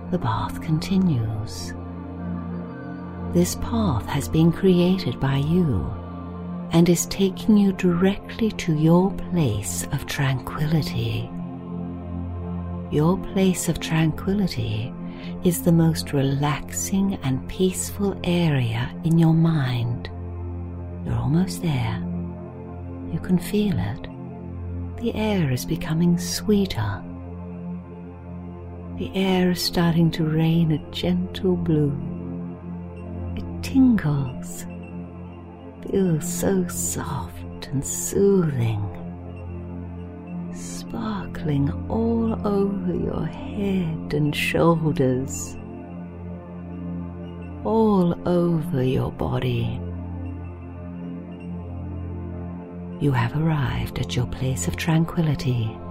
the bath continues. This path has been created by you and is taking you directly to your place of tranquility. Your place of tranquility is the most relaxing and peaceful area in your mind. You're almost there. You can feel it. The air is becoming sweeter. The air is starting to rain a gentle blue. It tingles. Feels so soft and soothing. Sparkling all over your head and shoulders. All over your body. You have arrived at your place of tranquility.